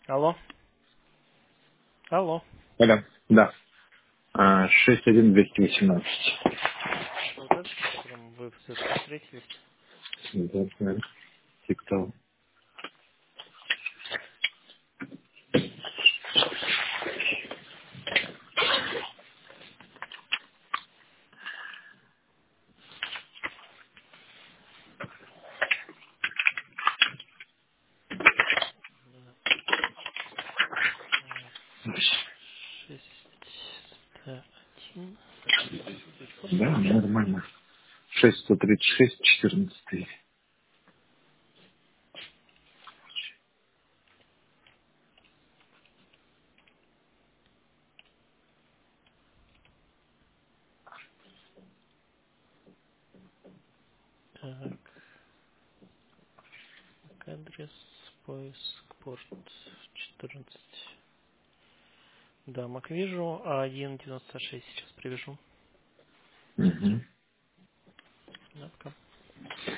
Алло. Алло. Алло, да. 61218. Вот этот, с которым вы все-таки встретились? Да, TikTok. Да. 601. Так, подождите, телефон Да, номер. нормально. 6136 14. Так, адрес, поиск, порт 14. Да, Мак вижу, а 1.96 сейчас привяжу. Угу. Да, пока.